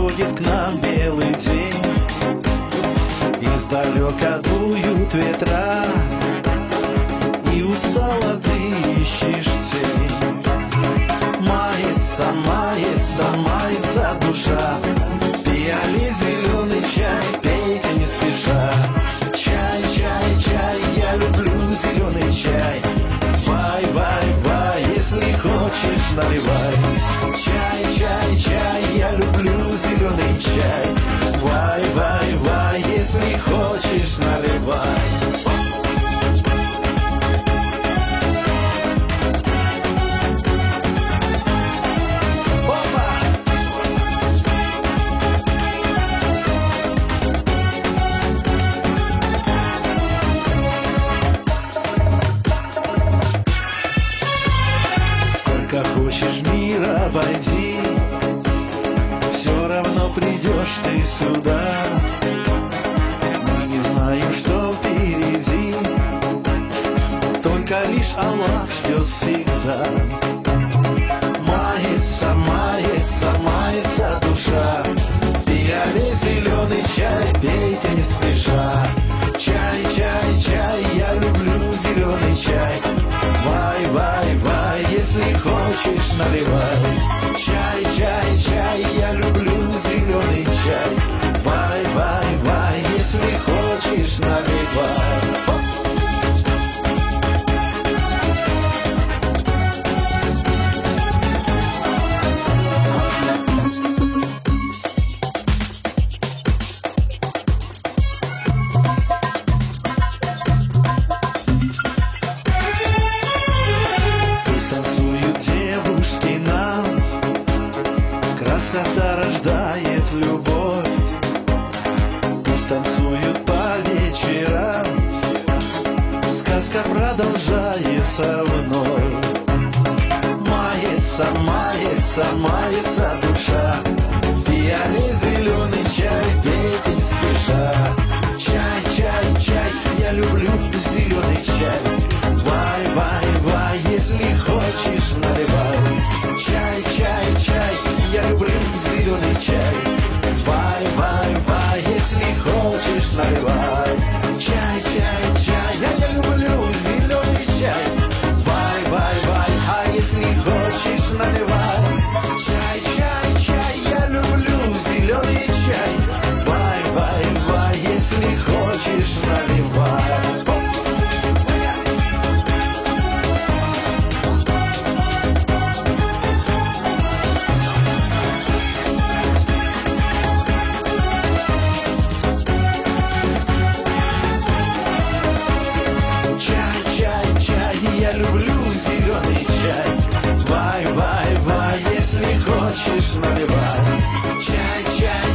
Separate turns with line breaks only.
приходит к нам белый день, издалека дуют ветра, и устало ты ищешь тень. Мается, мается, мается душа, пьяли зеленый чай, пейте не спеша. Чай, чай, чай, я люблю зеленый чай. Вай, вай, вай, если хочешь, наливай. Чай, чай, чай, я люблю зеленый чай. Вай, вай, вай, если хочешь, наливай. Хочешь мира обойди, все равно придешь ты сюда. Мы не знаем, что впереди, только лишь Аллах ждет всегда. Мается, мается, мается душа, пьяли зеленый чай, пейте не спеша. Чай, чай, чай, я люблю зеленый чай. Вай, вай, вай, если хочешь, наливай. Чай, чай, чай, я люблю зеленый чай. Вай, вай, вай, если хочешь, наливай. Красота рождает любовь, пусть танцуют по вечерам, сказка продолжается вновь. Мается, мается, мается душа, пьяли зеленый чай, пейте не спеша. Чай, чай, чай, я люблю зеленый чай. Вай, вай, вай, если хочешь, наливай. Чай, чай, чай, я люблю зеленый чай. Вай, вай, вай, если хочешь, наливай. Чай, чай, чай, я люблю зеленый чай. Вай, вай, вай, а если хочешь, наливай. Чай, чай, чай, я люблю зеленый чай. Вай, вай, вай, если хочешь, наливай. Я люблю зеленый чай. Вай, вай, вай, если хочешь, наливай. Чай, чай,